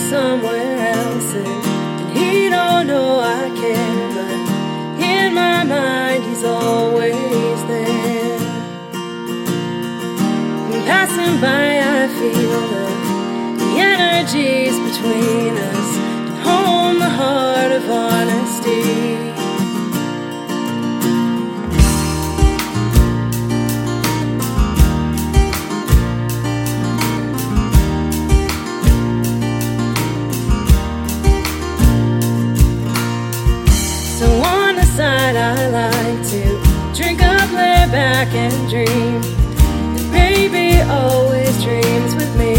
somewhere else, and he don't know I care, but in my mind he's always there. Passing by, I feel the energies between us to home the heart of honesty. So on the side, I like to drink up, lay back and dream. And baby always dreams with me.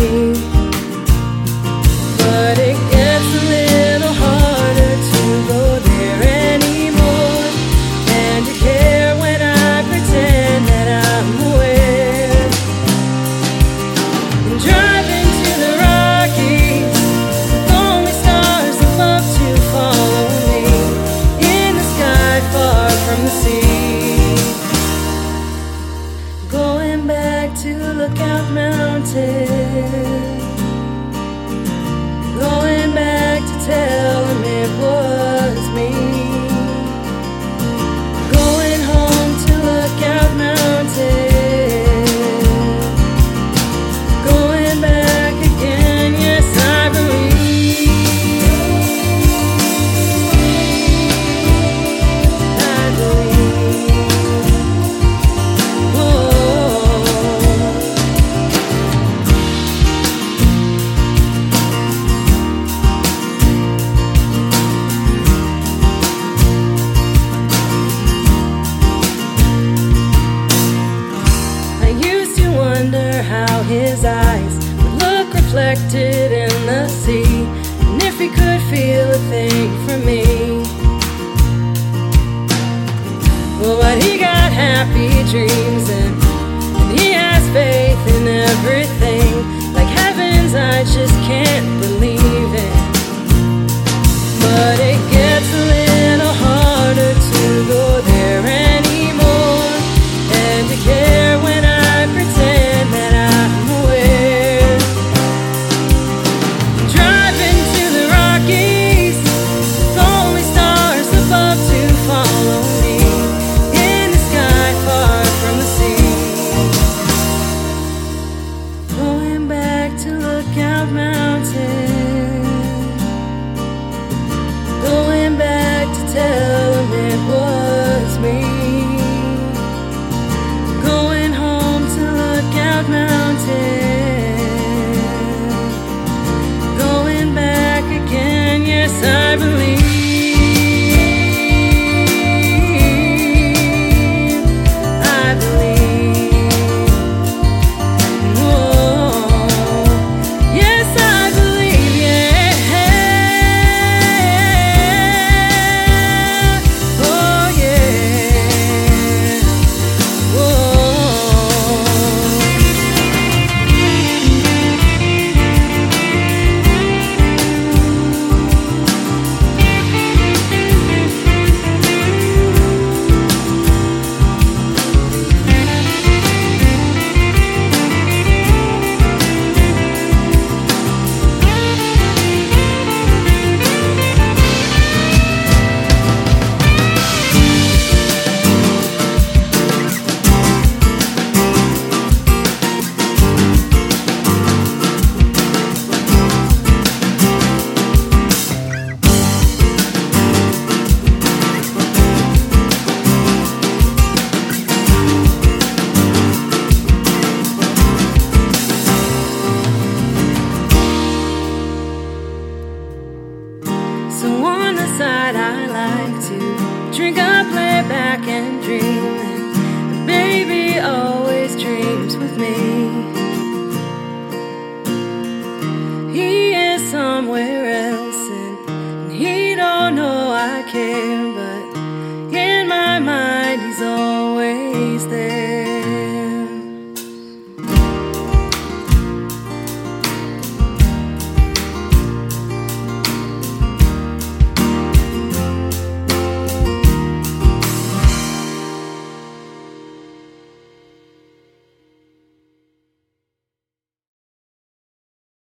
But it gets a little harder to go there anymore, and to care when I pretend that I'm aware. And driving to the Rockies, with only stars above to follow me, in the sky far from the sea. Going back to Lookout Mountain, going back to tell him it was me. Going home to Lookout Mountain, going back again, yes I believe. I believe. Whoa. I used to wonder how his eyes would look reflected in the sea, and if he could feel a thing for me. Well, but he got happy dreams, and he has faith in everything, like heavens I just can't believe in. But it gets a little harder to go there anymore, and to care when I pretend that I'm aware. Driving to the Rockies, with only stars above to follow me, in the sky far from the sea. Going back to Lookout Mountain, going back to tell him it was me. Going home to Lookout Mountain, going back again, yes I believe. I believe. Whoa. Yes I believe, yeah. Oh yeah. Whoa. So on the side, I like to drink up, lay back and dream, and baby always dreams with me. He is somewhere